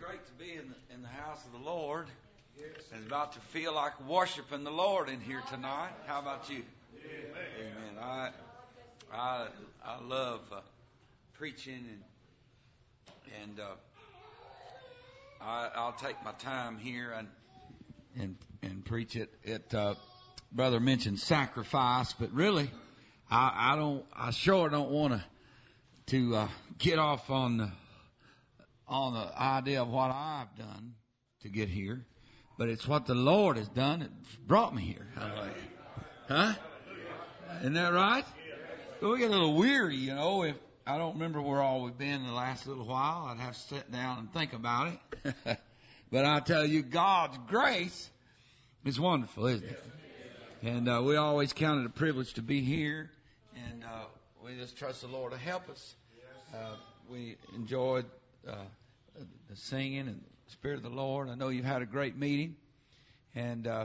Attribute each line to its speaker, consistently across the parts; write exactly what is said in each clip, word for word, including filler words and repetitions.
Speaker 1: great to be in the, in the house of the Lord. And about to feel like worshiping the Lord in here tonight. How about you? Amen. Amen. I I I love uh, preaching and and uh, I I'll take my time here and and and preach it. It uh, brother mentioned sacrifice, but really I I don't I sure don't want to to uh, get off on the on the idea of what I've done to get here. But it's what the Lord has done that brought me here. Hallelujah. Huh? Isn't that right? So we get a little weary, you know. If I don't remember where all we've been in the last little while, I'd have to sit down and think about it. But I tell you, God's grace is wonderful, isn't it? And uh, we always count it a privilege to be here. And uh, we just trust the Lord to help us. Uh, we enjoyed uh, the singing and Spirit of the Lord. I know you've had a great meeting, and uh,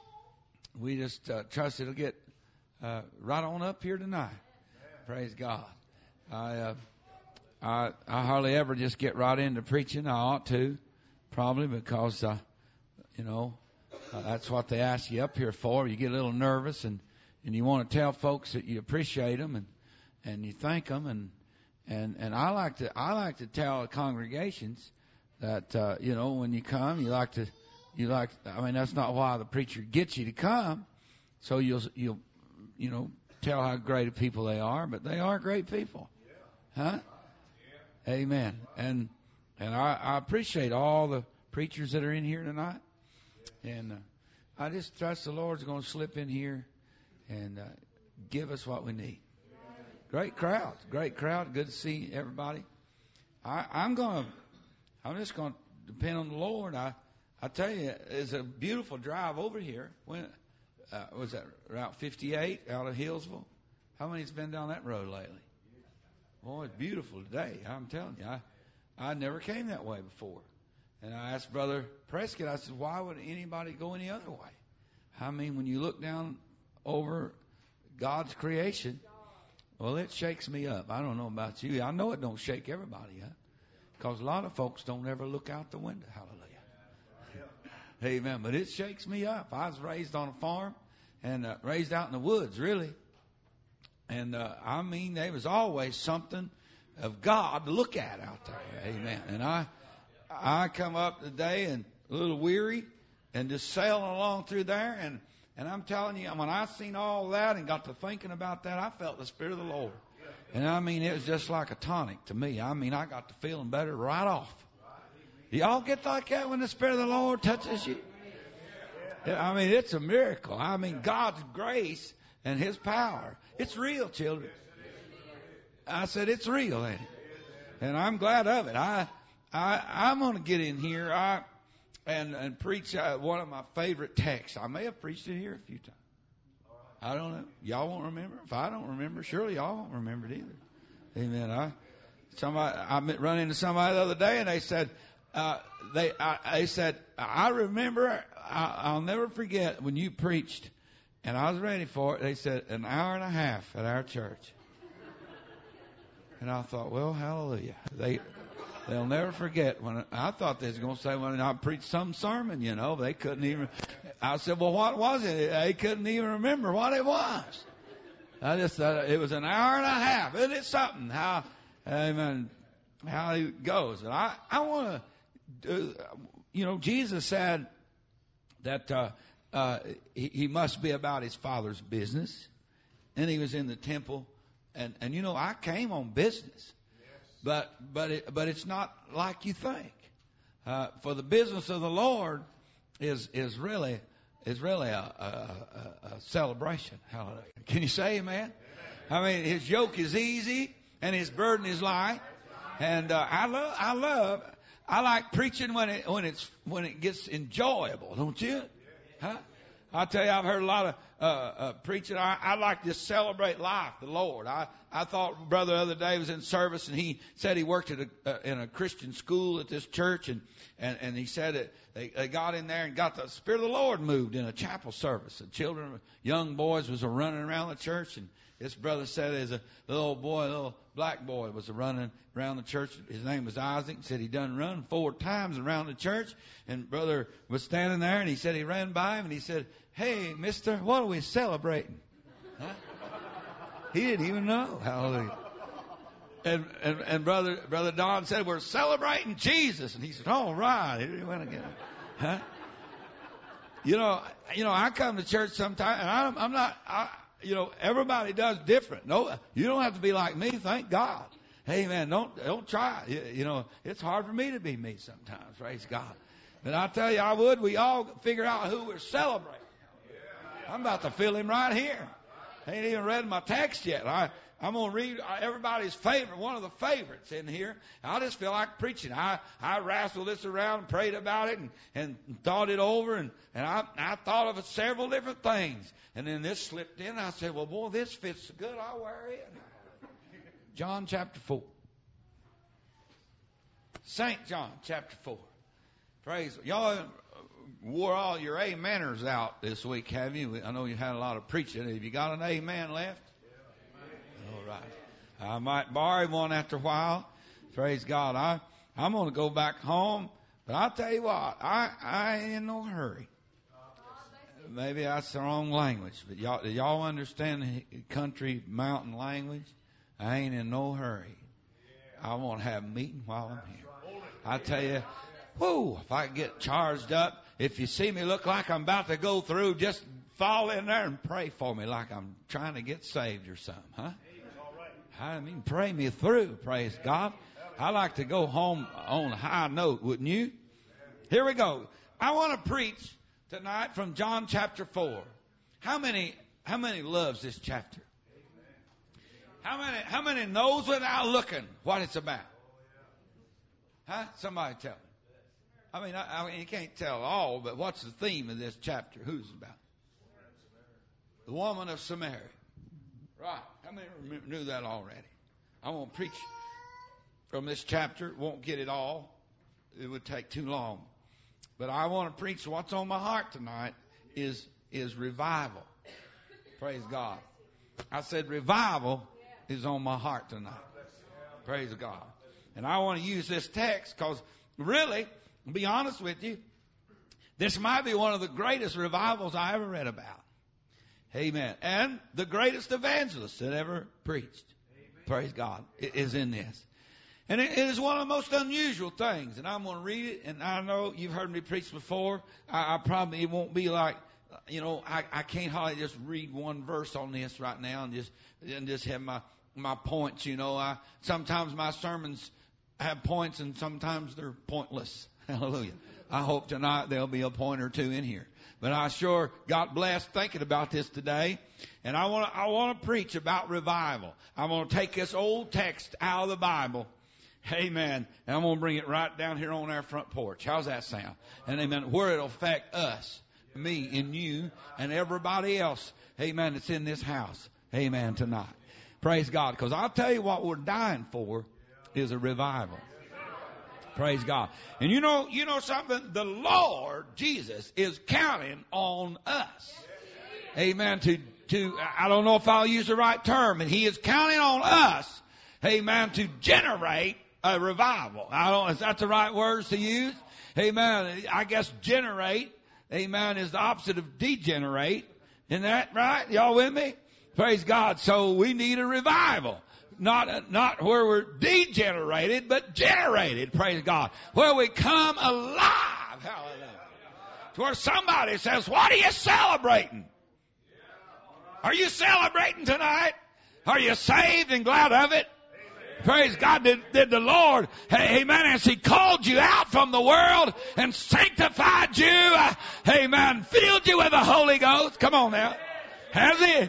Speaker 1: we just uh, trust it'll get uh, right on up here tonight. Praise God. I, uh, I I hardly ever just get right into preaching. I ought to, probably, because uh, you know uh, that's what they ask you up here for. You get a little nervous, and, and you want to tell folks that you appreciate them and and you thank them, and and and I like to I like to tell congregations that, uh, you know, when you come, you like to, you like, I mean, that's not why the preacher gets you to come. So you'll, you'll, you know, tell how great of people they are, but they are great people. Huh? Amen. And, and I, I appreciate all the preachers that are in here tonight. And, uh, I just trust the Lord's going to slip in here and, uh, give us what we need. Great crowd, great crowd. Good to see everybody. I, I'm going to, I'm just going to depend on the Lord. I, I tell you, it's a beautiful drive over here. When uh, was that Route fifty-eight out of Hillsville? How many's been down that road lately? Boy, it's beautiful today. I'm telling you, I I never came that way before. And I asked Brother Prescott. I said, why would anybody go any other way? I mean, when you look down over God's creation, well, it shakes me up. I don't know about you. I know it don't shake everybody up. Because a lot of folks don't ever look out the window. Hallelujah. Amen. But it shakes me up. I was raised on a farm and uh, raised out in the woods, really. And uh, I mean, there was always something of God to look at out there. Amen. And I I come up today and a little weary and just sailing along through there. And, and I'm telling you, when I seen all that and got to thinking about that, I felt the Spirit of the Lord. And I mean, it was just like a tonic to me. I mean, I got to feeling better right off. Y'all get like that when the Spirit of the Lord touches you? I mean, it's a miracle. I mean, God's grace and His power. It's real, children. I said, it's real, ain't it? And I'm glad of it. I, I, I'm going to get in here I, and, and preach uh, one of my favorite texts. I may have preached it here a few times. I don't know. Y'all won't remember. If I don't remember, surely y'all won't remember it either. Amen. I somebody I run into somebody the other day, and they said, uh, they I, they said, I remember. I, I'll never forget when you preached, and I was ready for it. They said an hour and a half at our church, and I thought, well, hallelujah. They they'll never forget when I thought they was going to say when I preached some sermon. You know, they couldn't even. I said, well, what was it? They couldn't even remember what it was. I just thought it was an hour and a half. Isn't it something how, amen, how it goes? And I, I want to, you know, Jesus said that uh, uh, he, he must be about his Father's business. And he was in the temple. And, and you know, I came on business. But, but, it, but it's not like you think. Uh, for the business of the Lord is, is really, is really a, a, a, a celebration. Hallelujah. Can you say amen? I mean, his yoke is easy and his burden is light. And, uh, I love, I love, I like preaching when it, when it's, when it gets enjoyable, don't you? Huh? I tell you, I've heard a lot of, uh, uh, preaching. I, I like to celebrate life, the Lord. I, I thought brother the other day was in service and he said he worked at a, uh, in a Christian school at this church and, and, and he said that they, they got in there and got the Spirit of the Lord moved in a chapel service. The children, young boys was running around the church and, This brother said as a little boy, a little black boy was running around the church. His name was Isaac. He said he done run four times around the church. And brother was standing there, and he said he ran by him, and he said, "Hey, mister, what are we celebrating?" Huh? He didn't even know. Hallelujah. And, and, and brother, brother Don said, "We're celebrating Jesus." And he said, "All right." Here he went again. Huh? You know, you know, I come to church sometimes, and I'm, I'm not, I, you know, everybody does different. No, you don't have to be like me. Thank God. Hey, man, don't, don't try. You, you know, it's hard for me to be me sometimes. Praise God. But I tell you, I would, we all figure out who we're celebrating. I'm about to feel him right here. I ain't even read my text yet. I, I'm going to read everybody's favorite, one of the favorites in here. I just feel like preaching. I, I wrestled this around and prayed about it and, and thought it over, and, and I, I thought of several different things. And then this slipped in. I said, well, boy, this fits good. I'll wear it. John chapter four. Saint John chapter four. Praise. Y'all wore all your ameners out this week, have you? I know you had a lot of preaching. Have you got an amen left? All right. I might borrow one after a while. Praise God. I, I'm going to go back home. But I'll tell you what, I, I ain't in no hurry. Maybe that's the wrong language. But y'all, do y'all understand the country mountain language? I ain't in no hurry. I want to have a meeting while I'm here. I tell you, whoo, if I get charged up, if you see me look like I'm about to go through, just fall in there and pray for me like I'm trying to get saved or something, huh? I mean, pray me through, praise God. I like to go home on a high note, wouldn't you? Here we go. I want to preach tonight from John chapter four. How many, how many loves this chapter? How many, how many knows without looking what it's about? Huh? Somebody tell me. I mean, I, I mean, you can't tell all, but what's the theme of this chapter? Who's it about? The woman of Samaria. Right. How many knew that already? I won't preach from this chapter. Won't get it all. It would take too long. But I want to preach what's on my heart tonight is, is revival. Praise God. I said revival is on my heart tonight. Praise God. And I want to use this text because really, to be honest with you, this might be one of the greatest revivals I ever read about. Amen. And the greatest evangelist that ever preached. Amen. Praise God. It is in this. And it is one of the most unusual things. And I'm going to read it. And I know you've heard me preach before. I, I probably, it won't be like, you know, I, I can't hardly just read one verse on this right now and just, and just have my, my points, you know. I, sometimes my sermons have points and sometimes they're pointless. Hallelujah. I hope tonight there'll be a point or two in here. But I sure got blessed thinking about this today. And I want to, I want to preach about revival. I'm going to take this old text out of the Bible. Amen. And I'm going to bring it right down here on our front porch. How's that sound? And amen. Where it'll affect us, me and you and everybody else. Amen. That's in this house. Amen. Tonight. Praise God. Because I'll tell you what we're dying for is a revival. Praise God. And you know, you know something? The Lord Jesus is counting on us. Amen. To, to, I don't know if I'll use the right term, and He is counting on us. Amen. To generate a revival. I don't, is that the right words to use? Amen. I guess generate, amen, is the opposite of degenerate. Isn't that right? Y'all with me? Praise God. So we need a revival. Not, not where we're degenerated, but generated, praise God. Where we come alive, hallelujah. To where somebody says, what are you celebrating? Are you celebrating tonight? Are you saved and glad of it? Praise God. Did, did the Lord, amen, as He called you out from the world and sanctified you, uh, amen, filled you with the Holy Ghost. Come on now. Has He?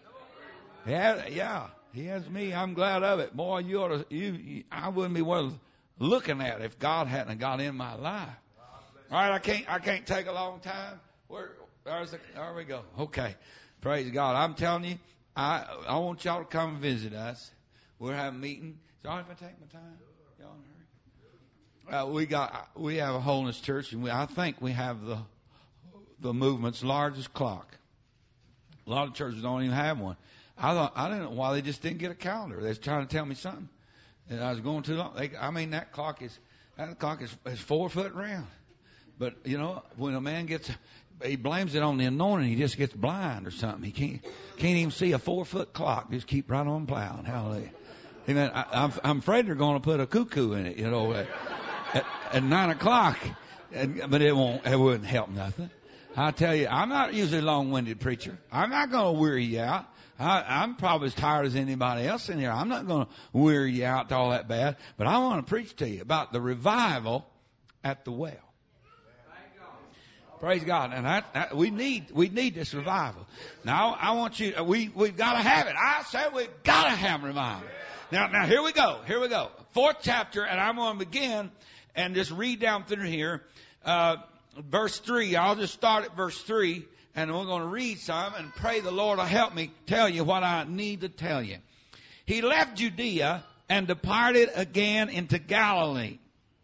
Speaker 1: Yeah, yeah. He has me. I'm glad of it. Boy, you ought to, you, you, I wouldn't be worth looking at if God hadn't got in my life. All right, I can't, I can't take a long time. Where, there's the, there we go. Okay. Praise God. I'm telling you, I, I want y'all to come and visit us. We're having a meeting. Is it all right if I take my time? Y'all in a hurry? Uh, we got, we have a holiness church, and we, I think we have the, the movement's largest clock. A lot of churches don't even have one. I thought, I didn't know why they just didn't get a calendar. They was trying to tell me something. And I was going too long. They, I mean, that clock is, that clock is, is four foot round. But, you know, when a man gets, he blames it on the anointing, he just gets blind or something. He can't, can't even see a four foot clock. Just keep right on plowing. Hallelujah. Amen. I, I'm, I'm afraid they're going to put a cuckoo in it, you know, at, at, at nine o'clock. And, but it won't, it wouldn't help nothing. I tell you, I'm not usually a long-winded preacher. I'm not going to weary you out. I, I'm probably as tired as anybody else in here. I'm not going to weary you out all that bad. But I want to preach to you about the revival at the well. Praise God. And that, that, we need, we need this revival. Now, I want you, we, we've got to have it. I said we've got to have revival. Now, now here we go. Here we go. Fourth chapter, and I'm going to begin and just read down through here. Uh, verse three. I'll just start at verse three. And we're going to read some and pray the Lord will help me tell you what I need to tell you. He left Judea and departed again into Galilee.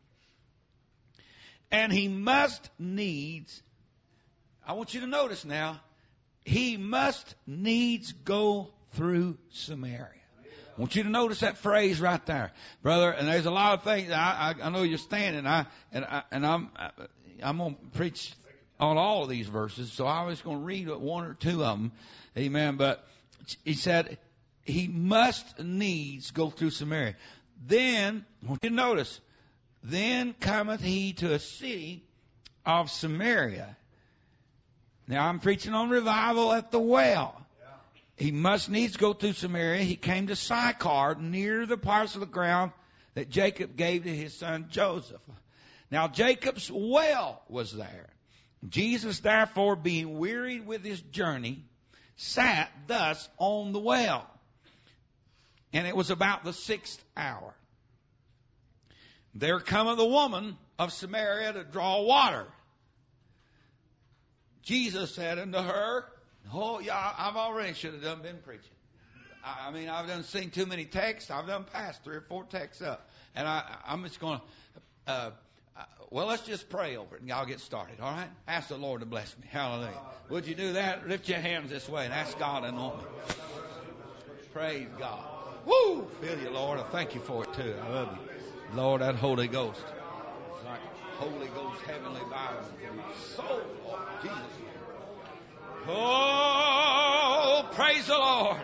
Speaker 1: And he must needs, I want you to notice now, he must needs go through Samaria. I want you to notice that phrase right there, brother. And there's a lot of things. I, I, I know you're standing, I, and, I, and I'm, I'm going to preach on all of these verses, so I was going to read one or two of them. Amen. But he said he must needs go through Samaria. Then, I want you to notice, then cometh he to a city of Samaria. Now I'm preaching on revival at the well. He must needs go through Samaria. He came to Sychar, near the parcel of ground that Jacob gave to his son Joseph. Now Jacob's well was there. Jesus, therefore, being wearied with his journey, sat thus on the well. And it was about the sixth hour. There cometh a woman of Samaria to draw water. Jesus said unto her, oh, yeah, I've already should have done been preaching. I, I mean, I've done seen too many texts. I've done past three or four texts up. And I, I'm just going to... Uh, Well, let's just pray over it and y'all get started, all right? Ask the Lord to bless me. Hallelujah. Would you do that? Lift your hands this way and ask God to anoint me. Praise God. Woo! Feel you, Lord. I thank you for it, too. I love you. Lord, that Holy Ghost. It's like Holy Ghost, heavenly violence in my soul, Lord Jesus. Oh, praise the Lord.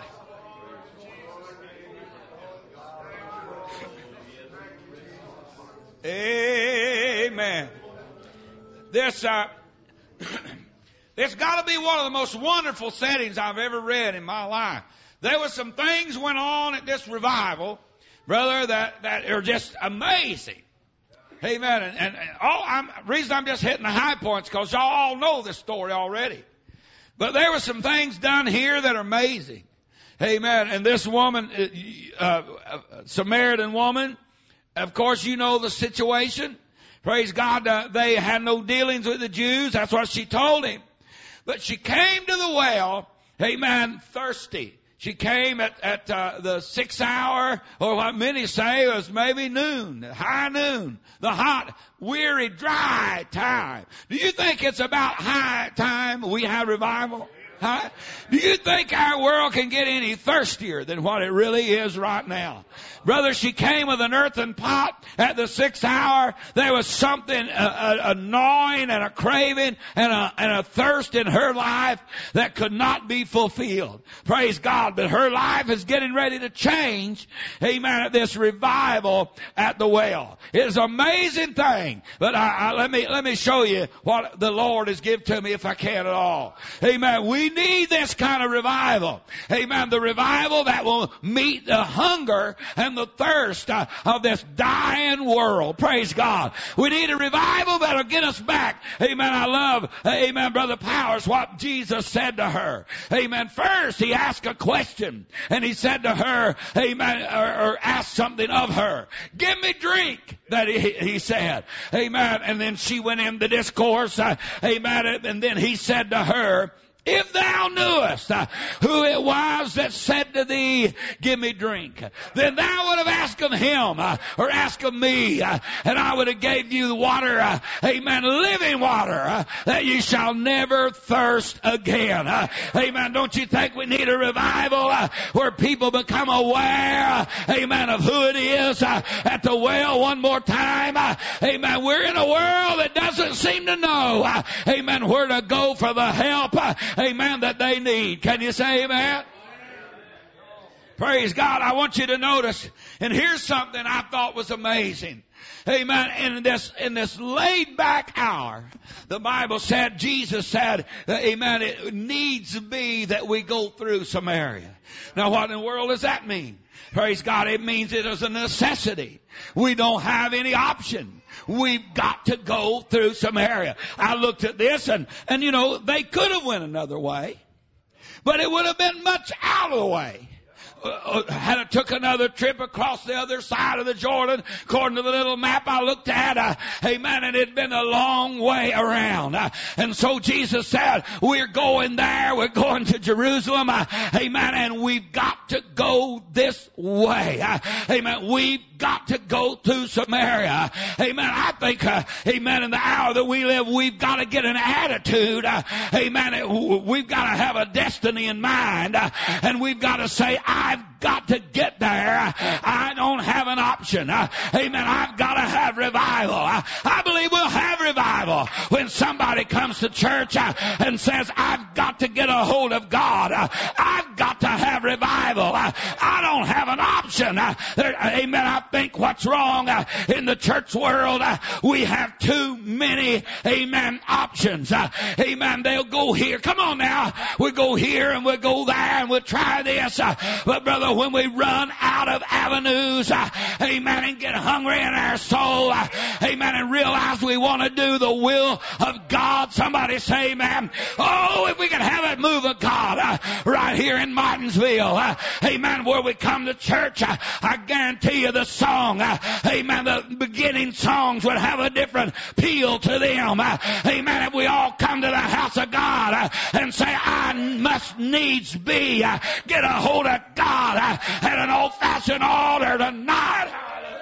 Speaker 1: Amen. This, uh, this got to be one of the most wonderful settings I've ever read in my life. There was some things went on at this revival, brother, that, that are just amazing. Amen. And, and, and all I'm, reason I'm just hitting the high points because y'all all know this story already. But there were some things done here that are amazing. Amen. And this woman, uh, uh, Samaritan woman, of course, you know the situation. Praise God, uh, they had no dealings with the Jews. That's what she told him. But she came to the well, amen, thirsty. She came at, at uh, the sixth hour, or what many say was maybe noon, high noon, the hot, weary, dry time. Do you think it's about high time we have revival? Huh? Do you think our world can get any thirstier than what it really is right now? Brother, she came with an earthen pot at the sixth hour. There was something, a, a, a gnawing and a craving and a, and a thirst in her life that could not be fulfilled. Praise God. But her life is getting ready to change. Amen. At this revival at the well. It's an amazing thing. But I, I, let me, let me show you what the Lord has given to me if I can at all. Amen. We need this kind of revival. Amen. The revival that will meet the hunger and the thirst uh, of this dying world. Praise God. We need a revival that'll get us back. Amen. I love, amen, Brother Powers, what Jesus said to her. Amen. First, he asked a question, and he said to her, amen, or, or asked something of her. Give me drink, that he, he said. Amen. And then she went into discourse. Uh, amen. And then he said to her,
Speaker 2: if thou knewest uh, who it was that said to thee, give me drink, then thou would have asked of him uh, or asked of me, uh, and I would have gave you water, uh, amen, living water, uh, that you shall never thirst again. Uh, amen. Don't you think we need a revival uh, where people become aware, uh, amen, of who it is uh, at the well one more time? Uh, amen. We're in a world that doesn't seem to know, uh, amen, where to go for the help, uh, amen, that they need. Can you say amen? Praise God. I want you to notice, and here's something I thought was amazing. Amen. In this, in this laid back hour, the Bible said, Jesus said, amen, it needs to be that we go through Samaria. Now what in the world does that mean? Praise God. It means it is a necessity. We don't have any option. We've got to go through Samaria. I looked at this and, and you know, they could have went another way, but it would have been much out of the way. Uh, had it took another trip across the other side of the Jordan, according to the little map I looked at, uh, amen, and it'd been a long way around. Uh, and so Jesus said, we're going there, we're going to Jerusalem, uh, amen, and we've got to go this way. Uh, amen, we've got to go through Samaria. Amen, I think, uh, amen, in the hour that we live, we've got to get an attitude, uh, amen, we've got to have a destiny in mind, uh, and we've got to say, I I've got to get there. I don't have an option. Amen. I've got to have revival. I believe we'll have revival when somebody comes to church and says, I've got to get a hold of God. I've got to have revival. I don't have an option. Amen. I think what's wrong in the church world, we have too many, amen, options. Amen. They'll go here. Come on now. We go here and we'll go there and we'll try this. But brother, when we run out of avenues, uh, amen, and get hungry in our soul, uh, amen, and realize we want to do the will of God, somebody say amen. Oh, if we could have a move of God uh, right here in Martinsville, uh, amen, where we come to church, uh, I guarantee you the song, uh, amen, the beginning songs would have a different appeal to them. Uh, amen, if we all come to the house of God uh, and say, I must needs be, uh, get a hold of God uh, at an old-fashioned altar tonight.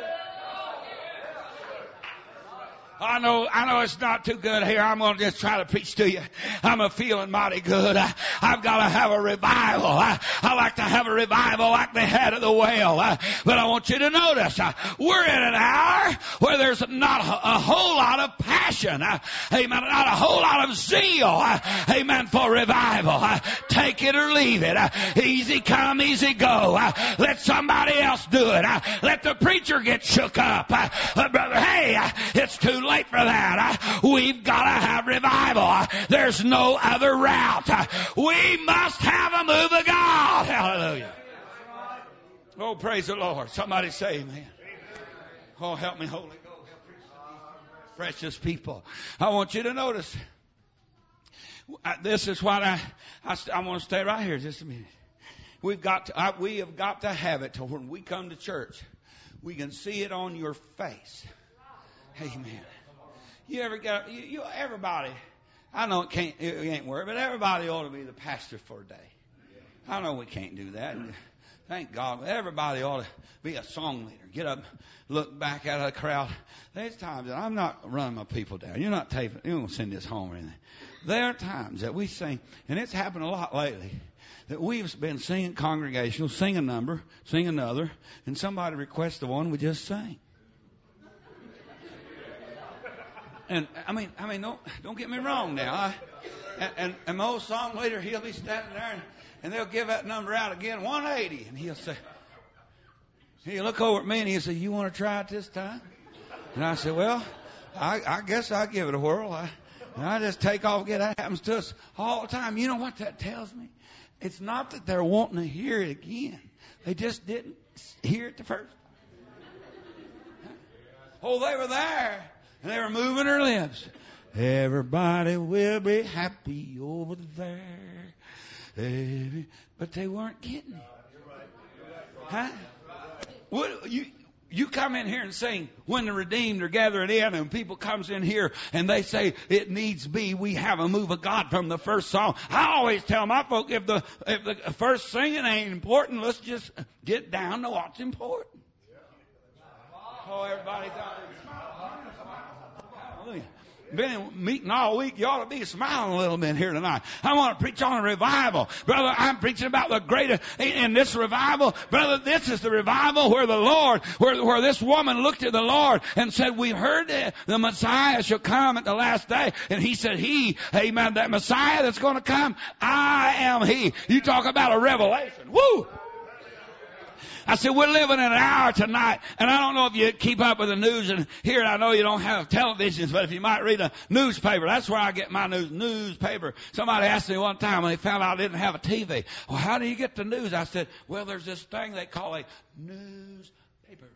Speaker 2: I know, I know it's not too good here. I'm going to just try to preach to you. I'm a feeling mighty good. I, I've got to have a revival. I, I like to have a revival like they had at the well. I, but I want you to notice, uh, we're in an hour where there's not a, a whole lot of passion. Uh, amen. Not a whole lot of zeal. Uh, amen. For revival. Uh, take it or leave it. Uh, easy come, easy go. Uh, let somebody else do it. Uh, let the preacher get shook up. Uh, uh, brother, hey, uh, it's too late for that. Uh, we've got to have revival. Uh, there's no other route. Uh, we must have a move of God. Hallelujah. Oh, praise the Lord. Somebody say amen. Oh, help me, Holy Ghost. Precious people. I want you to notice. Uh, this is what I, I, I want to stay right here just a minute. We've got to, I, we have got to have it to when we come to church, we can see it on your face. Amen. You ever got, you, you, everybody, I know it can't, it ain't work, but everybody ought to be the pastor for a day. I know we can't do that. Thank God. But everybody ought to be a song leader. Get up, look back at a crowd. There's times that I'm not running my people down. You're not taking, you won't send this home or anything. There are times that we sing, and it's happened a lot lately, that we've been singing congregational, sing a number, sing another, and somebody requests the one we just sang. And I mean, I mean, don't don't get me wrong now. I, and, and and my old song leader, he'll be standing there, and, and they'll give that number out again, one eighty, and he'll say, he'll look over at me and he'll say, "You want to try it this time?" And I said, "Well, I, I guess I'll give it a whirl." I, and I just take off. Get that happens to us all the time. You know what that tells me? It's not that they're wanting to hear it again. They just didn't hear it the first. Oh, they were there. And they were moving their lips. Everybody will be happy over there. But they weren't getting it. Huh? What, you, You come in here and sing, when the redeemed are gathered in, and people comes in here and they say, it needs be, we have a move of God from the first song. I always tell my folk, if the, if the first singing ain't important, let's just get down to what's important. Oh, everybody got it. Hallelujah. Been in meeting all week. You ought to be smiling a little bit here tonight. I want to preach on a revival. Brother, I'm preaching about the greatest, in this revival, brother, this is the revival where the Lord, where, where this woman looked at the Lord and said, we've heard that the Messiah shall come at the last day. And he said, he, amen, that Messiah that's going to come, I am he. You talk about a revelation. Woo! I said, we're living in an hour tonight, and I don't know if you keep up with the news, and here I know you don't have televisions, but if you might read a newspaper, that's where I get my news, newspaper. Somebody asked me one time when they found out I didn't have a T V, well, how do you get the news? I said, well, there's this thing they call a newspaper.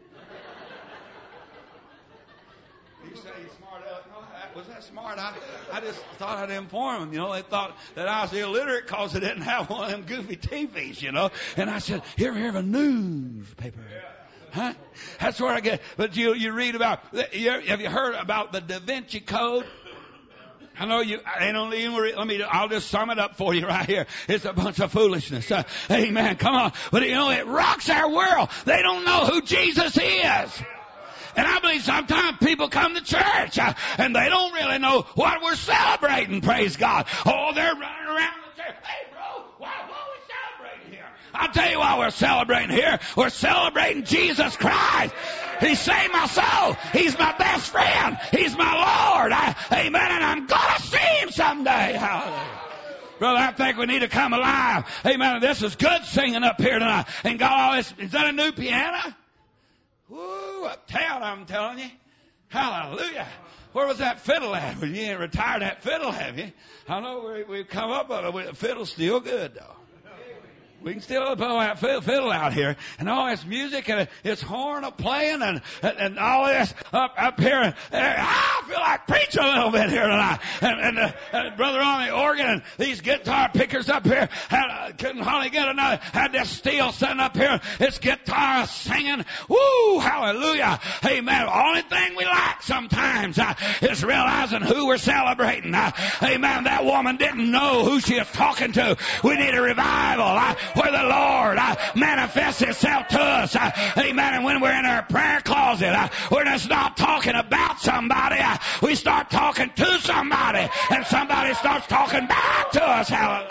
Speaker 2: You say he's smart. No, was that smart? I, I just thought I'd inform them. You know, they thought that I was illiterate because they didn't have one of them goofy T Vs, you know. And I said, here, here, a newspaper. Huh? That's where I get. But you, you read about, you, have you heard about the Da Vinci Code? I know you, I don't even, let me, I'll just sum it up for you right here. It's a bunch of foolishness. Uh, amen. Come on. But you know, it rocks our world. They don't know who Jesus is. And I believe sometimes people come to church uh, and they don't really know what we're celebrating, praise God. Oh, they're running around the church. Hey, bro, why, what are we celebrating here? I'll tell you why we're celebrating here. We're celebrating Jesus Christ. He saved my soul. He's my best friend. He's my Lord. I, amen. And I'm going to see him someday. Hallelujah. Brother, I think we need to come alive. Amen. This is good singing up here tonight. And God, all this, is that a new piano? Woo, uptown, I'm telling you. Hallelujah. Where was that fiddle at? Well, you ain't retired that fiddle, have you? I know we, we've come up with it. The fiddle's still good, though. We can still pull that fiddle out here. And all this music and it's horn a playing and, and, and all this up, up here. And, and I feel like preaching a little bit here tonight. And, and, uh, and brother on the organ and these guitar pickers up here had, uh, couldn't hardly get another. Had this steel sitting up here. It's guitar singing. Woo! Hallelujah. Amen. The only thing we lack sometimes uh, is realizing who we're celebrating. Uh, amen. That woman didn't know who she was talking to. We need a revival. Uh, where the Lord uh, manifests himself to us. Uh, amen. And when we're in our prayer closet, uh, we're just not talking about somebody. Uh, we start talking to somebody. And somebody starts talking back to us. Hallelujah.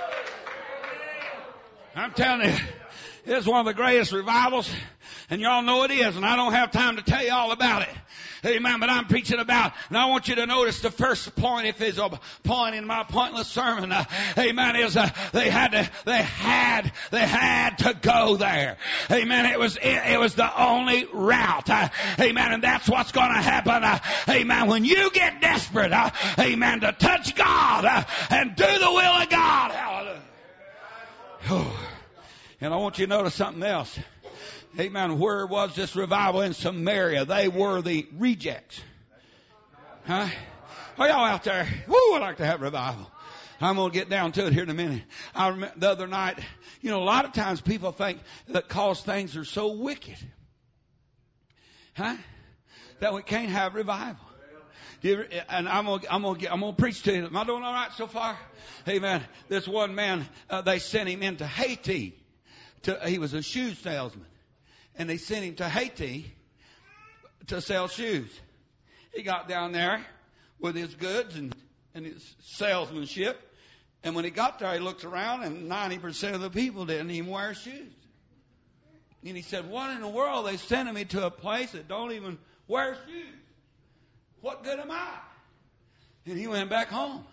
Speaker 2: I'm telling you, it's one of the greatest revivals. And y'all know it is. And I don't have time to tell you all about it. Amen. But I'm preaching about, and I want you to notice the first point, if there's a point in my pointless sermon, uh, amen, is uh, they had to, they had, they had to go there. Amen. It was, it, it was the only route. Uh, amen. And that's what's going to happen. Uh, amen. When you get desperate, uh, amen, to touch God uh, and do the will of God. Hallelujah. Oh. And I want you to notice something else. Amen. Where was this revival? In Samaria. They were the rejects. Huh? Are y'all out there? Woo, I'd like to have revival. I'm going to get down to it here in a minute. I remember the other night, you know, a lot of times people think that cause things are so wicked, huh, that we can't have revival. You, and I'm going to, I'm going to, I'm going to preach to you. Am I doing all right so far? Amen. This one man, uh, they sent him into Haiti. To, he was a shoe salesman. And they sent him to Haiti to sell shoes. He got down there with his goods and, and his salesmanship. And when he got there, he looked around and ninety percent of the people didn't even wear shoes. And he said, what in the world? They sent me to a place that don't even wear shoes. What good am I? And he went back home.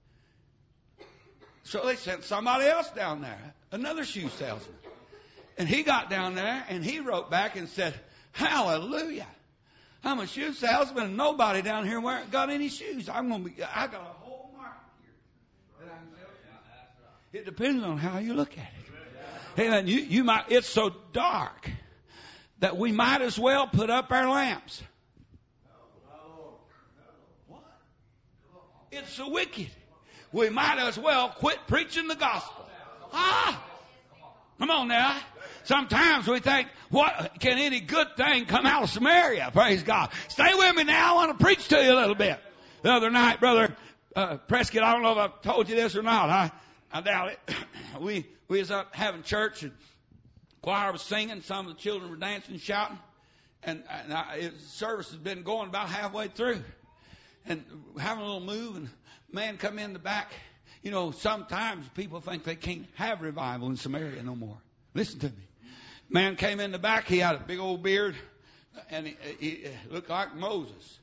Speaker 2: So they sent somebody else down there, another shoe salesman. And he got down there and he wrote back and said, hallelujah. I'm a shoe salesman and nobody down here wearing, got any shoes. I'm going to be, I got a whole market here that I can sell. It depends on how you look at it. Amen. You, you might, it's so dark that we might as well put up our lamps. What? It's so wicked. We might as well quit preaching the gospel. Ah! Come on now. Sometimes we think, what can any good thing come out of Samaria? Praise God. Stay with me now. I want to preach to you a little bit. The other night, Brother uh, Prescott, I don't know if I've told you this or not. I, I doubt it. we, we was up having church and choir was singing. Some of the children were dancing, shouting. And, and I, it, service has been going about halfway through. And having a little move, and a man come in the back. You know, sometimes people think they can't have revival in Samaria no more. Listen to me. Man came in the back. He had a big old beard, and he, he looked like Moses.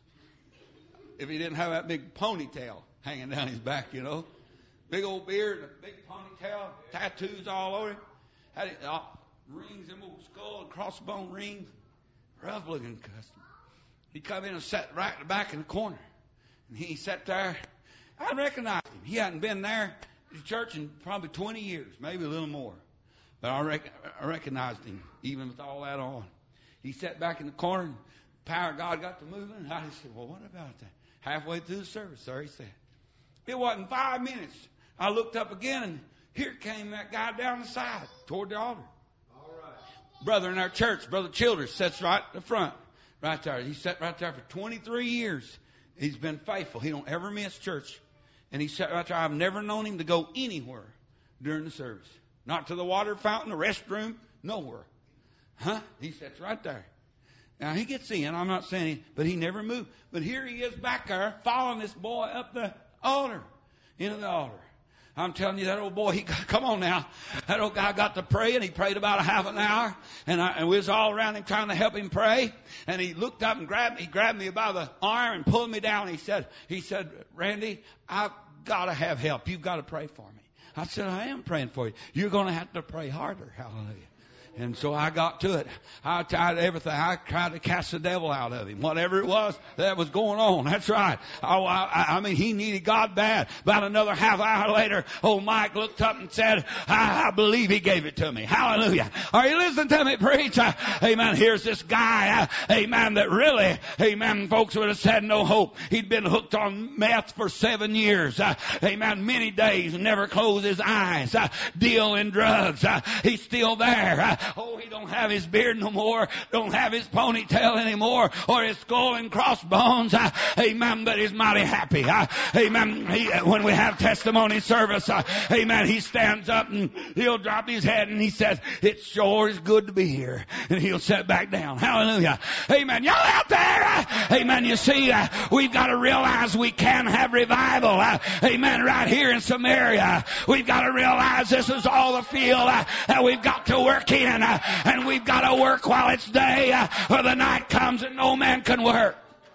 Speaker 2: If he didn't have that big ponytail hanging down his back, you know. Big old beard, a big ponytail, tattoos all over him. Had it, uh, rings, them old skull and crossbone rings. Rough looking customer. He come in and sat right in the back in the corner. And he sat there. I recognized him. He hadn't been there to church in probably twenty years, maybe a little more. But I, rec- I recognized him, even with all that on. He sat back in the corner, and the power of God got to moving. And I said, well, what about that? Halfway through the service, sir, he said. It wasn't five minutes. I looked up again, and here came that guy down the side toward the altar. All right. Brother in our church, Brother Childers, sits right in the front, right there. He sat right there for twenty-three years. He's been faithful. He don't ever miss church. And he sat right there. I've never known him to go anywhere during the service. Not to the water fountain, the restroom, nowhere. Huh? He sits right there. Now, he gets in. I'm not saying he, but he never moved. But here he is back there following this boy up the altar, into the altar. I'm telling you, that old boy, he come on now. That old guy got to pray, and he prayed about a half an hour. And, I, and we was all around him trying to help him pray. And he looked up and grabbed me. He grabbed me by the arm and pulled me down. He said, he said, Randy, I've got to have help. You've got to pray for me. I said, I am praying for you. You're going to have to pray harder. Hallelujah. And so I got to it. I tried everything. I tried to cast the devil out of him. Whatever it was that was going on. That's right. Oh, I, I mean, he needed God bad. About another half hour later, old Mike looked up and said, I, I believe he gave it to me. Hallelujah. Are you listening to me, preach? Uh, amen. Here's this guy, uh, amen, that really, amen, folks would have said no hope. He'd been hooked on meth for seven years. Uh, amen. Many days, never closed his eyes. Uh, deal in drugs. Uh, he's still there. Uh, Oh, he don't have his beard no more, don't have his ponytail anymore, or his skull and crossbones. Uh, amen, but he's mighty happy. Uh, amen. He, when we have testimony service, uh, amen, he stands up and he'll drop his head and he says, it sure is good to be here. And he'll sit back down. Hallelujah. Amen. Y'all out there? Uh, amen. You see, uh, we've got to realize we can have revival. Uh, amen. Right here in Samaria. We've got to realize this is all the field uh, that we've got to work in. Uh, and we've got to work while it's day, uh, or the night comes and no man can work.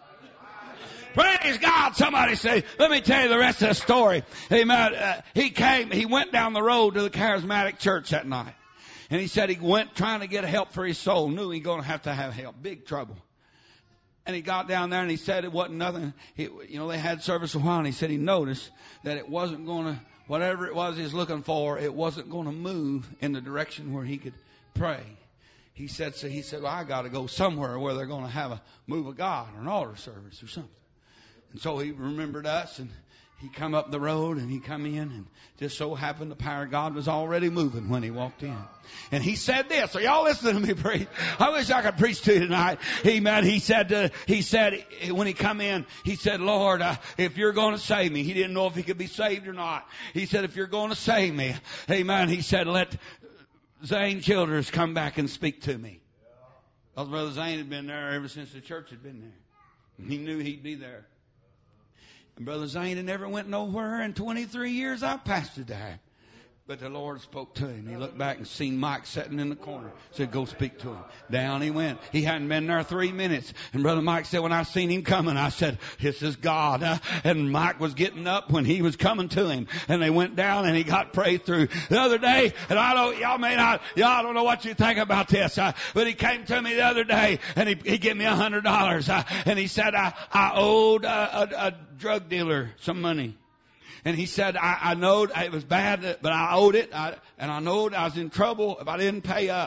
Speaker 2: Praise God. Somebody say, let me tell you the rest of the story. Amen. Uh, he came, he went down the road to the charismatic church that night. And he said he went trying to get help for his soul. Knew he was going to have to have help. Big trouble. And he got down there and he said it wasn't nothing. He, you know, they had service a while and he said he noticed that it wasn't going to, whatever it was he was looking for, it wasn't going to move in the direction where he could pray. He said, so he said, well, I got to go somewhere where they're going to have a move of God or an altar service or something. And so he remembered us and he come up the road and he come in and just so happened the power of God was already moving when he walked in. And he said this. Are y'all listening to me preach? I wish I could preach to you tonight. Amen. He said, uh, he said when he come in, he said, Lord, uh, if you're going to save me, he didn't know if he could be saved or not. He said, if you're going to save me, amen. He said, let Zane Childers come back and speak to me. Because Brother Zane had been there ever since the church had been there. He knew he'd be there. And Brother Zane had never went nowhere in twenty-three years I pastored there. But the Lord spoke to him. He looked back and seen Mike sitting in the corner. Said, go speak to him. Down he went. He hadn't been there three minutes. And Brother Mike said, when I seen him coming, I said, this is God. Uh, and Mike was getting up when he was coming to him. And they went down and he got prayed through. The other day, and I don't, y'all may not, y'all don't know what you think about this. Uh, but he came to me the other day and he, he gave me a hundred dollars. Uh, and he said, I, I owed a, a, a drug dealer some money. And he said, I, I knowed it was bad, but I owed it. I, and I knowed I was in trouble if I didn't pay up.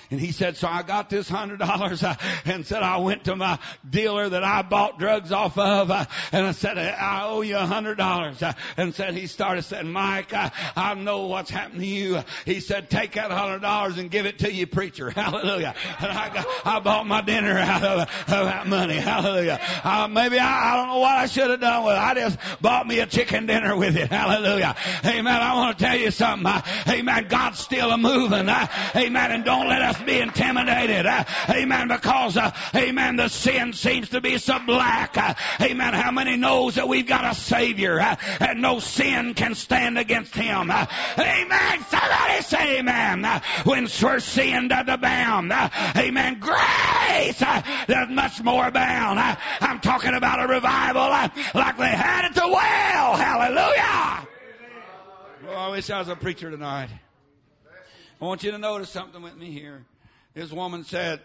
Speaker 2: And he said, so I got this hundred dollars uh, and said, I went to my dealer that I bought drugs off of uh, and I said, I owe you a hundred dollars. Uh, and said, he started saying, Mike, I, I know what's happened to you. He said, take that hundred dollars and give it to you, preacher. Hallelujah. And I got, I bought my dinner out of, of that money. Hallelujah. Uh, maybe I, I don't know what I should have done with it. I just bought me a chicken dinner with it. Hallelujah. Amen. I want to tell you something. Uh, amen. God's still a moving. Uh, amen. And don't let us be intimidated. Uh, amen. Because, uh, amen, the sin seems to be so black. Uh, amen. How many knows that we've got a Savior uh, and no sin can stand against Him? Uh, amen. Somebody say amen. Uh, when sin does abound, uh, amen, grace uh, does much more abound. Uh, I'm talking about a revival uh, like they had at the well. Hallelujah. Well, I wish I was a preacher tonight. I want you to notice something with me here. This woman said,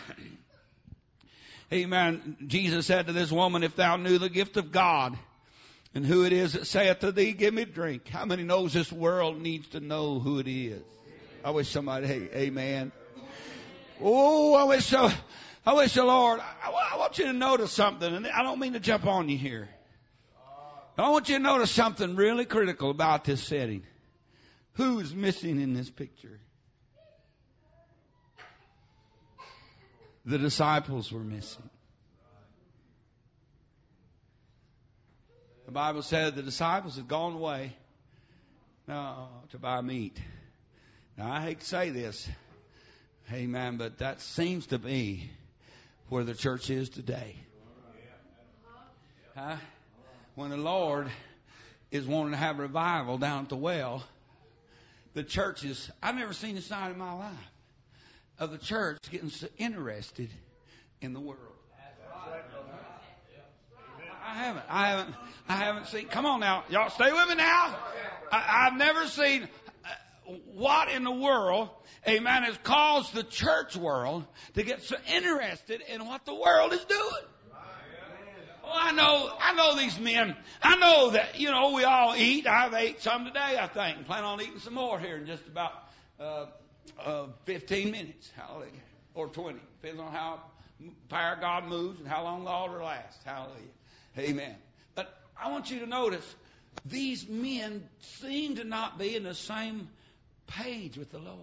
Speaker 2: amen, Jesus said to this woman, if thou knew the gift of God and who it is that saith to thee, give me drink. How many knows this world needs to know who it is? I wish somebody, hey, amen. Oh, I wish so. I wish the Lord, I, I want you to notice something, and I don't mean to jump on you here. I want you to notice something really critical about this setting. Who is missing in this picture? The disciples were missing. The Bible said the disciples had gone away uh, to buy meat. Now, I hate to say this, amen, but that seems to be where the church is today. Huh? When the Lord is wanting to have revival down at the well, the church is, I've never seen a sign in my life of the church getting so interested in the world. I haven't, I haven't, I haven't seen, come on now, y'all stay with me now. I, I've never seen uh, what in the world, amen, has caused the church world to get so interested in what the world is doing. Oh, I know, I know these men. I know that, you know, we all eat. I've ate some today, I think, and plan on eating some more here in just about uh, uh, fifteen minutes. Hallelujah. Or twenty. Depends on how power God moves and how long the altar lasts. Hallelujah. Amen. But I want you to notice these men seem to not be in the same page with the Lord.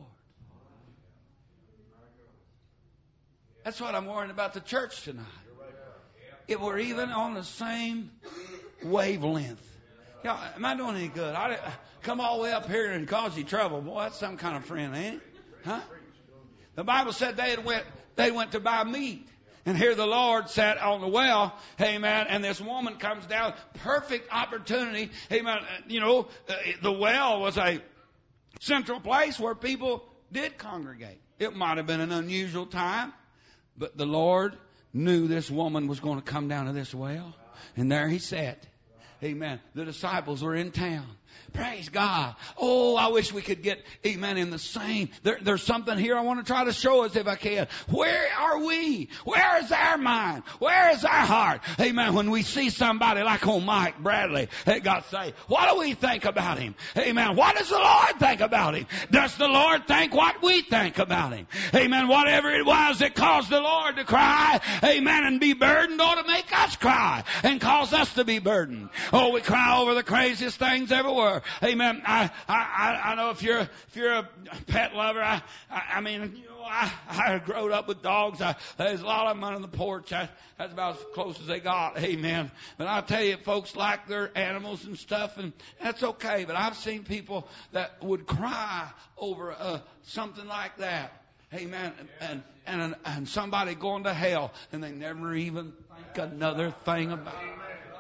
Speaker 2: That's what I'm worrying about the church tonight. If we're even on the same wavelength. Y'all, am I doing any good? I come all the way up here and cause you trouble. Boy, that's some kind of friend, ain't it? Huh? The Bible said they had went, they went to buy meat. And here the Lord sat on the well, amen, and this woman comes down. Perfect opportunity, amen. You know, the well was a central place where people did congregate. It might have been an unusual time, but the Lord knew this woman was going to come down to this well. And there he sat. Amen. The disciples were in town. Praise God. Oh, I wish we could get, amen, in the same. There, there's something here I want to try to show us if I can. Where are we? Where is our mind? Where is our heart? Amen. When we see somebody like old Mike Bradley, hey, God say, what do we think about him? Amen. What does the Lord think about him? Does the Lord think what we think about him? Amen. Whatever it was that caused the Lord to cry, amen, and be burdened ought to make us cry and cause us to be burdened. Oh, we cry over the craziest things everywhere. Amen. I, I, I know if you're, if you're a pet lover, I, I, I mean, you know, I, I grew up with dogs. I, there's a lot of them on the porch. I, that's about as close as they got. Amen. But I'll tell you, folks like their animals and stuff, and that's okay. But I've seen people that would cry over uh, something like that. Amen. And, and, and, and somebody going to hell, and they never even think another thing about it.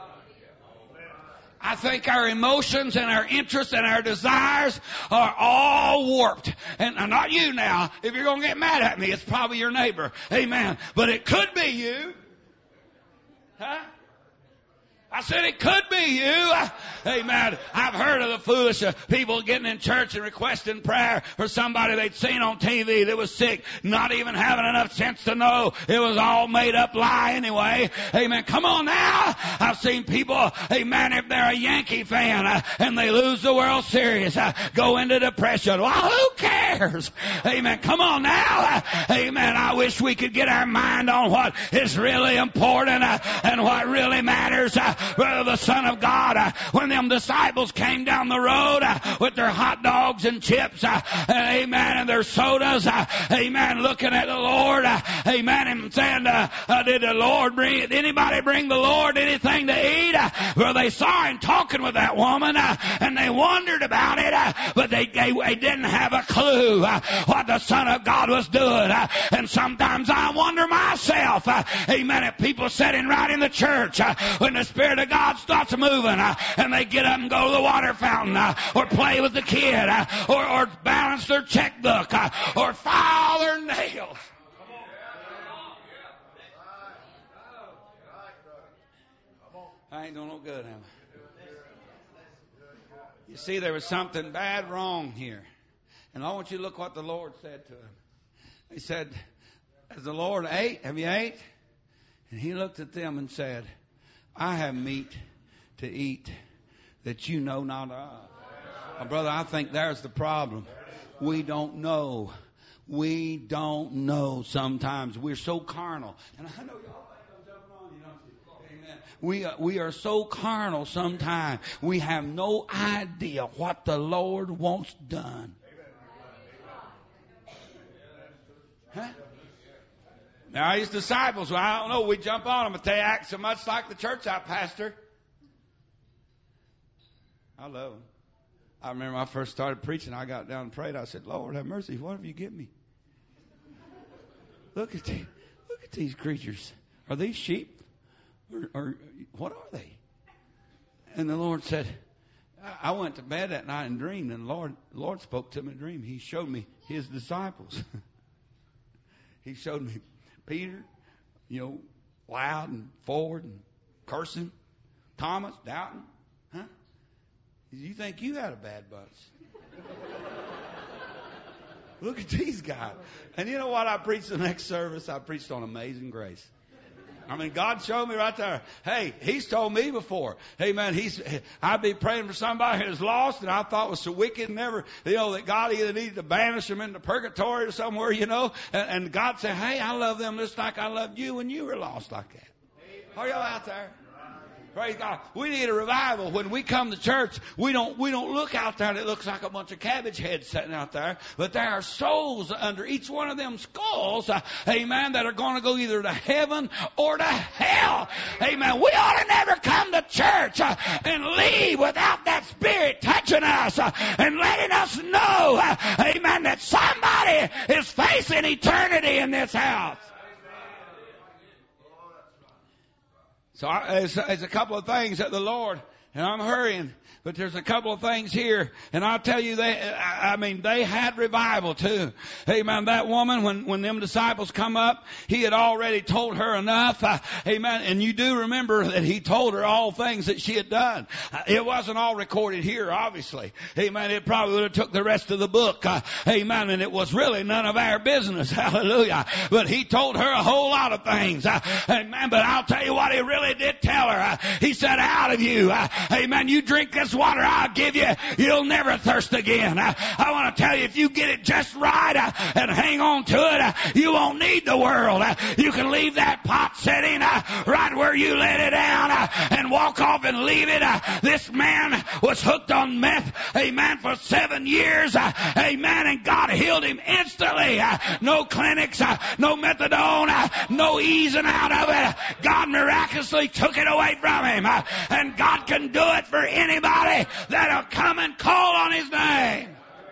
Speaker 2: I think our emotions and our interests and our desires are all warped. And not you now. If you're going to get mad at me, it's probably your neighbor. Amen. But it could be you. Huh? I said it could be you. Amen. I've heard of the foolish people getting in church and requesting prayer for somebody they'd seen on T V that was sick, not even having enough sense to know it was all made up lie anyway. Amen. Come on now. I've seen people, amen, if they're a Yankee fan uh, and they lose the World Series, uh, go into depression. Well, who cares? prayers. Amen. Come on now. Amen. I wish we could get our mind on what is really important uh, and what really matters. Uh, the Son of God, uh, when them disciples came down the road uh, with their hot dogs and chips, uh, and, amen, and their sodas, uh, amen, looking at the Lord, uh, amen, and saying, uh, uh, did the Lord bring, did anybody bring the Lord anything to eat? Uh, well, they saw him talking with that woman, uh, and they wondered about it, uh, but they, they, they didn't have a clue uh, what the Son of God was doing. Uh, and sometimes I wonder myself, uh, amen, if people sitting right in the church, uh, when the Spirit of God starts moving, uh, and they get up and go to the water fountain, uh, or play with the kid, uh, or, or balance their checkbook, uh, or file their nails. I ain't doing no good, am I? You see, there was something bad wrong here. And I want you to look what the Lord said to him. He said, has the Lord ate? Have you ate? And he looked at them and said, I have meat to eat that you know not of. Well, brother, I think there's the problem. We don't know. We don't know sometimes. We're so carnal. And I know y'all. We are, we are so carnal sometimes. We have no idea what the Lord wants done. Huh? Now, his disciples, well, I don't know, we jump on them, but they act so much like the church I pastor. I love them. I remember when I first started preaching, I got down and prayed. I said, Lord, have mercy. What have you given me? Look at these, look at these creatures. Are these sheep? Or, or what are they? And the Lord said, I went to bed that night and dreamed, and the Lord, the Lord spoke to me in a dream. He showed me his disciples. He showed me Peter, you know, loud and forward and cursing. Thomas, doubting. Huh? You think you had a bad bunch? Look at these guys. And you know what I preached the next service? I preached on Amazing Grace. I mean, God showed me right there. Hey, He's told me before. Hey, man, He's, I'd be praying for somebody who's lost and I thought was so wicked and never, you know, that God either needed to banish them into purgatory or somewhere, you know. And, and God said, hey, I love them just like I loved you when you were lost like that. Are y'all out there? Praise God. We need a revival. When we come to church, we don't, we don't look out there and it looks like a bunch of cabbage heads sitting out there. But there are souls under each one of them skulls, uh, amen, that are going to go either to heaven or to hell. Amen. We ought to never come to church uh, and leave without that Spirit touching us uh, and letting us know, uh, amen, that somebody is facing eternity in this house. So I, there's, there's a couple of things that the Lord, and I'm hurrying, but there's a couple of things here, and I'll tell you, they, I mean, they had revival too. Amen. That woman, when, when them disciples come up, he had already told her enough. Uh, amen. And you do remember that he told her all things that she had done. Uh, it wasn't all recorded here, obviously. Amen. It probably would have took the rest of the book. Uh, amen. And it was really none of our business. Hallelujah. But he told her a whole lot of things. Uh, amen. But I'll tell you what he really did tell her. Uh, he said, out of you, uh, amen, you drink this water I'll give you, you'll never thirst again. I, I want to tell you, if you get it just right uh, and hang on to it, uh, you won't need the world. Uh, you can leave that pot sitting uh, right where you let it down uh, and walk off and leave it. Uh, this man was hooked on meth, amen, for seven years, uh, amen, and God healed him instantly. Uh, no clinics, uh, no methadone, uh, no easing out of it. God miraculously took it away from him. Uh, and God can do it for anybody that'll come and call on His name.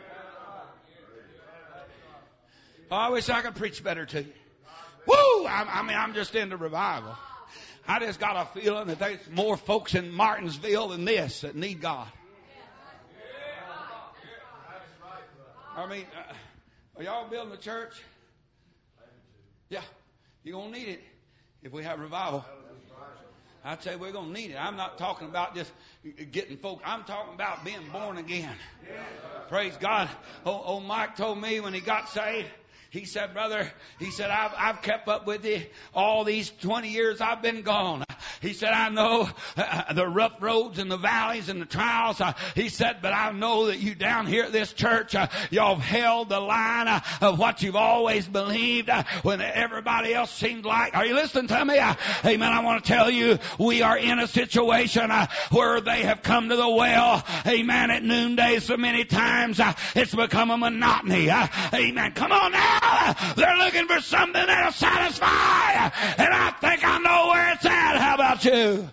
Speaker 2: Oh, I wish I could preach better to you. Woo! I, I mean, I'm just into revival. I just got a feeling that there's more folks in Martinsville than this that need God. I mean, uh, are y'all building a church? Yeah. You're going to need it if we have revival. I'd say we're going to need it. I'm not talking about just getting folk. I'm talking about being born again. Praise God. Oh, oh, Mike told me when he got saved, he said, brother, he said, I've, I've kept up with you all these twenty years I've been gone. He said, I know uh, the rough roads and the valleys and the trials. Uh, he said, but I know that you down here at this church, uh, y'all have held the line uh, of what you've always believed uh, when everybody else seemed like. Are you listening to me? Uh, amen. I want to tell you, we are in a situation uh, where they have come to the well. Amen. At noonday so many times, uh, it's become a monotony. Uh, amen. Come on now. They're looking for something that'll satisfy. And I think I know where it's at. How about you?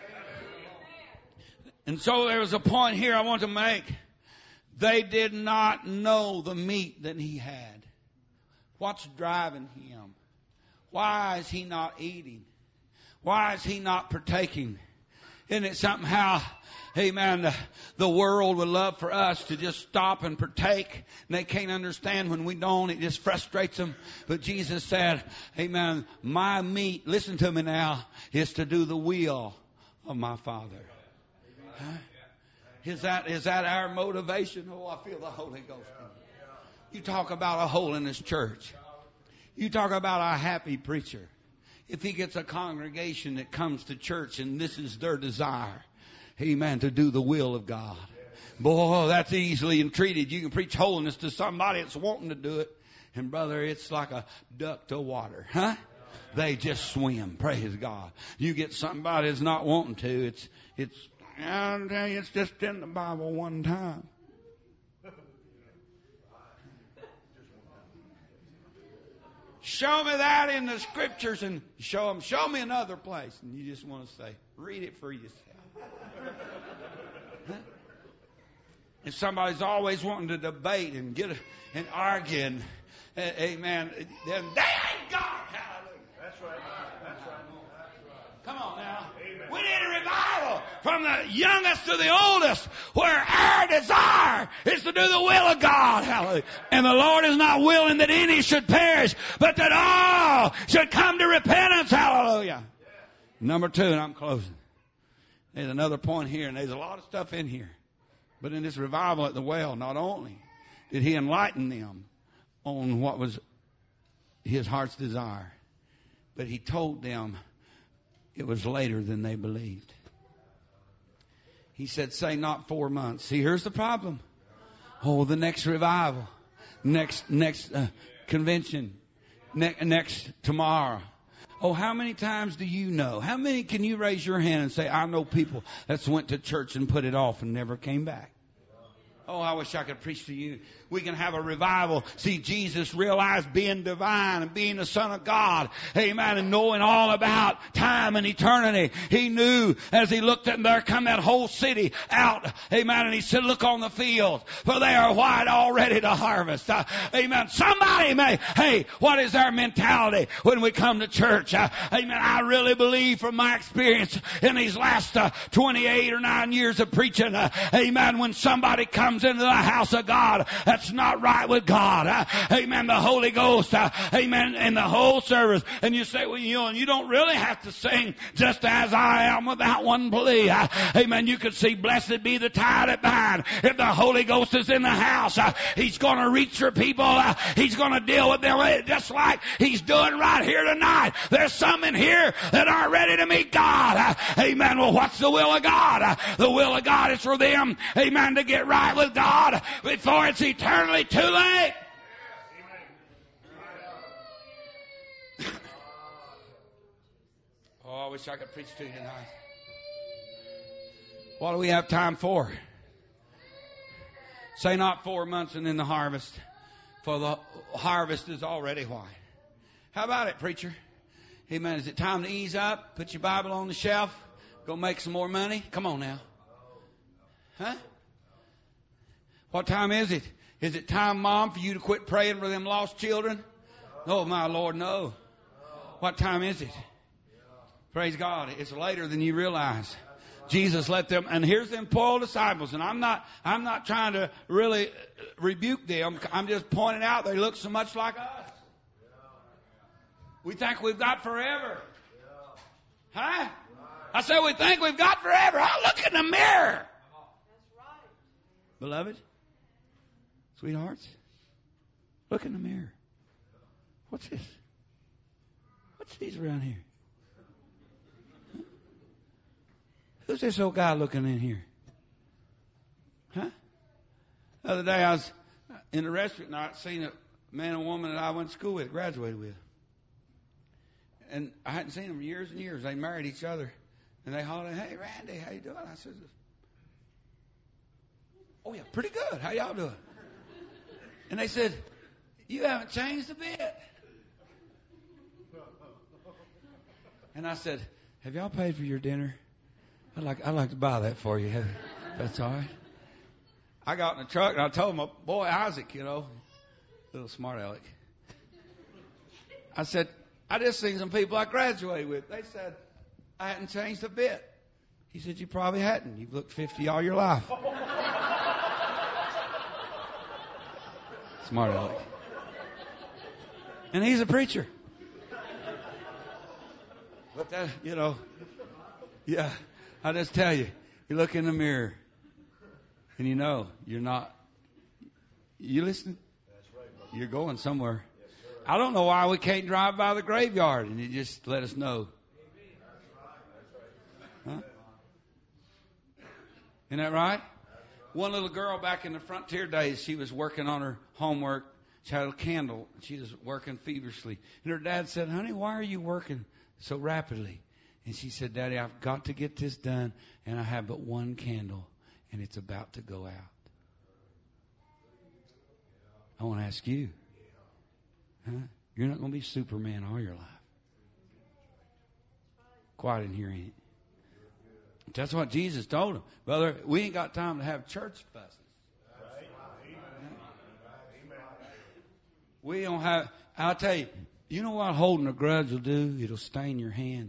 Speaker 2: And so there was a point here I want to make. They did not know the meat that he had. What's driving him? Why is he not eating? Why is he not partaking? Isn't it somehow, amen, the, the world would love for us to just stop and partake, and they can't understand when we don't. It just frustrates them. But Jesus said, amen, my meat, listen to me now, is to do the will of my Father. Huh? Is that, is that our motivation? Oh, I feel the Holy Ghost. You talk about a holiness church. You talk about a happy preacher. If he gets a congregation that comes to church and this is their desire, amen, to do the will of God. Boy, that's easily entreated. You can preach holiness to somebody that's wanting to do it. And brother, it's like a duck to water. Huh? They just swim. Praise God. You get somebody that's not wanting to. It's, it's, I'll tell you, it's just in the Bible one time. Show me that in the scriptures and show them. Show me another place. And you just want to say, read it for yourself. Huh? If somebody's always wanting to debate and get a, and argue, and, uh, amen, then they ain't God. Hallelujah. That's right. That's right. Come on now. Amen. We need a revival from the youngest to the oldest, where our desire is to do the will of God. Hallelujah. And the Lord is not willing that any should perish, but that all should come to repentance. Hallelujah. Yeah. Number two, and I'm closing. There's another point here, and there's a lot of stuff in here. But in this revival at the well, not only did he enlighten them on what was his heart's desire, but he told them it was later than they believed. He said, say not four months. See, here's the problem. Oh, the next revival, next, next uh, convention, ne- next tomorrow. Oh, how many times do you know? How many can you raise your hand and say, I know people that's went to church and put it off and never came back? Oh, I wish I could preach to you. We can have a revival. See, Jesus realized being divine and being the Son of God, amen, and knowing all about time and eternity. He knew as he looked at there come that whole city out, amen, and he said, look on the fields, for they are white already to harvest. Uh, amen. Somebody may, hey, what is our mentality when we come to church? Uh, amen. I really believe from my experience in these last uh, twenty-eight or nine years of preaching, uh, amen, when somebody comes into the house of God that's not right with God, uh, amen, the Holy Ghost, uh, amen, in the whole service, and you say, well, you know, and you don't really have to sing just as I am without one plea, uh, amen. You could see, blessed be the tie that bind. If the Holy Ghost is in the house, uh, he's going to reach for people, uh, he's going to deal with them just like he's doing right here tonight. There's some in here that aren't ready to meet God, uh, amen. Well, what's the will of God? Uh, the will of God is for them, amen, to get right with God before it's eternally too late. Oh, I wish I could preach to you tonight. What do we have time for? Say not four months and then the harvest, for the harvest is already white. How about it, preacher? Amen. Is it time to ease up? Put your Bible on the shelf? Go make some more money? Come on now. Huh? What time is it? Is it time, Mom, for you to quit praying for them lost children? Oh, my Lord, no. What time is it? Praise God. It's later than you realize. Jesus let them, and here's them poor disciples, and I'm not, I'm not trying to really rebuke them. I'm just pointing out they look so much like us. We think we've got forever. Huh? I said we think we've got forever. Oh, look in the mirror. Beloved, sweethearts, look in the mirror. What's this? What's these around here? Who's this old guy looking in here? Huh? The other day I was in a restaurant and I seen a man and woman that I went to school with, graduated with. And I hadn't seen them for years and years. They married each other. And they hollered, "Hey, Randy, how you doing?" I said, "Oh, yeah, pretty good. How y'all doing?" And they said, "You haven't changed a bit." And I said, "Have y'all paid for your dinner? I'd like, I'd like to buy that for you. That's all right." I got in the truck and I told my boy Isaac, you know, little smart aleck. I said, "I just seen some people I graduated with. They said I hadn't changed a bit." He said, "You probably hadn't. You've looked fifty all your life." Smart aleck. And he's a preacher. But that, you know, yeah, I just tell you, you look in the mirror and you know you're not, you listening? You're going somewhere. I don't know why we can't drive by the graveyard and you just let us know. Huh? Isn't that right? One little girl back in the frontier days, she was working on her homework. She had a candle. She was working feverishly. And her dad said, "Honey, why are you working so rapidly?" And she said, "Daddy, I've got to get this done, and I have but one candle, and it's about to go out." I want to ask you, huh? You're not going to be Superman all your life. Quiet in here, ain't it? That's what Jesus told him. Brother, we ain't got time to have church buses. We don't have, I'll tell you, you know what holding a grudge will do? It'll stain your hands.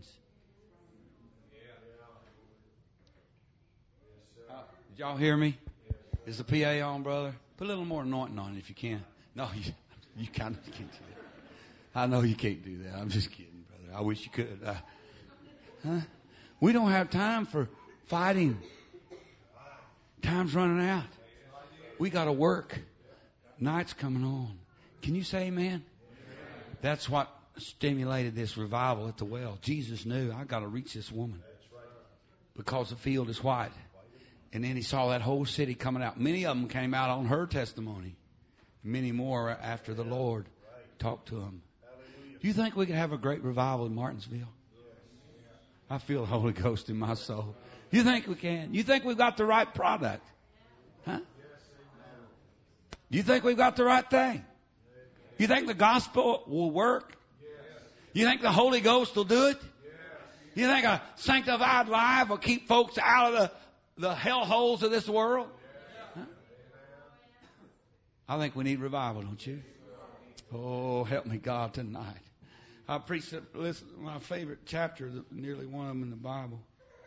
Speaker 2: Uh, did y'all hear me? Is the P A on, brother? Put a little more anointing on it if you can. No, you, you kind of can't do that. I know you can't do that. I'm just kidding, brother. I wish you could. Uh, huh? We don't have time for fighting. Time's running out. We got to work. Night's coming on. Can you say amen? That's what stimulated this revival at the well. Jesus knew, I got to reach this woman because the field is white. And then he saw that whole city coming out. Many of them came out on her testimony. Many more after the Lord talked to them. Do you think we could have a great revival in Martinsville? I feel the Holy Ghost in my soul. You think we can? You think we've got the right product? Huh? You think we've got the right thing? You think the gospel will work? You think the Holy Ghost will do it? You think a sanctified life will keep folks out of the, the hell holes of this world? Huh? I think we need revival, don't you? Oh, help me, God, tonight. I preached, listen, my favorite chapter, nearly one of them in the Bible.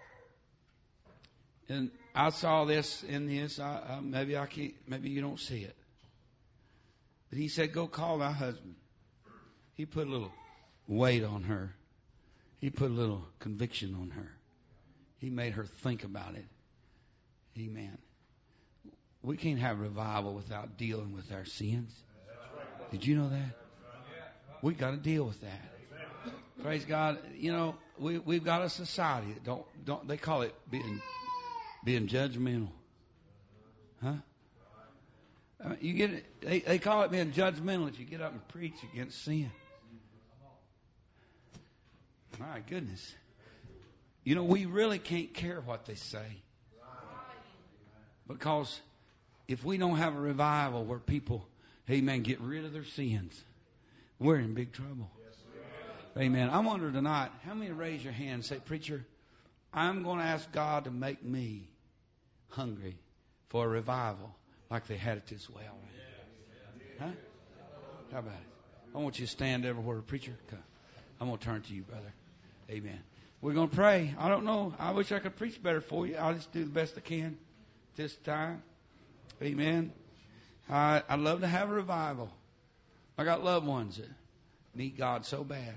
Speaker 2: And I saw this in this. I, I, maybe I can't. Maybe you don't see it. But he said, "Go call thy husband." He put a little weight on her. He put a little conviction on her. He made her think about it. Amen. We can't have revival without dealing with our sins. Did you know that? We got to deal with that. Praise God. You know, we we've got a society that don't don't they call it being being judgmental, huh? I mean, you get it, they they call it being judgmental if you get up and preach against sin. My goodness, you know we really can't care what they say because if we don't have a revival where people, amen, get rid of their sins, we're in big trouble. Amen. I wonder tonight, how many raise your hand and say, "Preacher, I'm going to ask God to make me hungry for a revival like they had at this well." Huh? How about it? I want you to stand everywhere. Preacher, come. I'm going to turn to you, brother. Amen. We're going to pray. I don't know. I wish I could preach better for you. I'll just do the best I can this time. Amen. I, I'd love to have a revival. I got loved ones that need God so bad.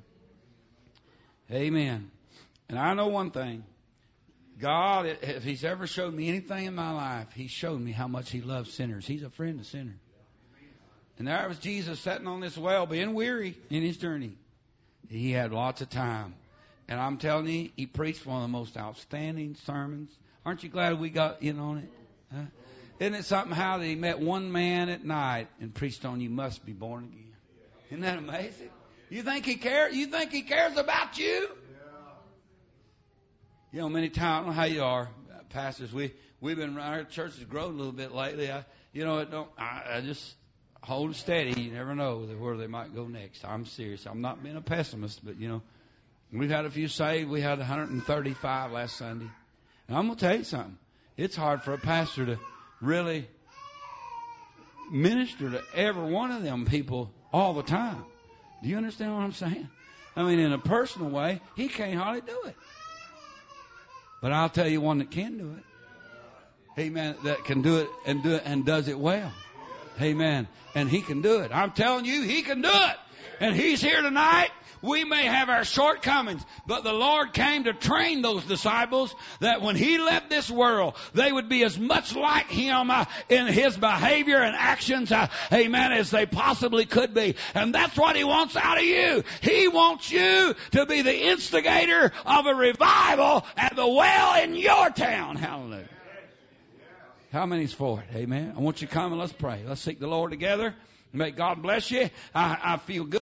Speaker 2: Amen. And I know one thing. God, if He's ever showed me anything in my life, He showed me how much He loves sinners. He's a friend of sinners. And there was Jesus sitting on this well, being weary in His journey. He had lots of time. And I'm telling you, he preached one of the most outstanding sermons. Aren't you glad we got in on it? Huh? Isn't it something how that he met one man at night and preached on you must be born again? Isn't that amazing? You think he cares? You think he cares about you? You know, many times, I don't know how you are, pastors. We we've been our church has grown a little bit lately. I, you know, it don't. I, I just hold it steady. You never know where they might go next. I'm serious. I'm not being a pessimist, but you know, we've had a few saved. We had one hundred thirty-five last Sunday, and I'm gonna tell you something. It's hard for a pastor to really minister to every one of them people all the time. Do you understand what I'm saying? I mean, in a personal way, he can't hardly do it. But I'll tell you one that can do it. Amen. That can do it and do it and does it well. Amen. And he can do it. I'm telling you, he can do it. And he's here tonight. We may have our shortcomings, but the Lord came to train those disciples that when he left this world, they would be as much like him uh, in his behavior and actions, uh, amen, as they possibly could be. And that's what he wants out of you. He wants you to be the instigator of a revival at the well in your town. Hallelujah. How many's for it? Amen. I want you to come and let's pray. Let's seek the Lord together. May God bless you. I, I feel good.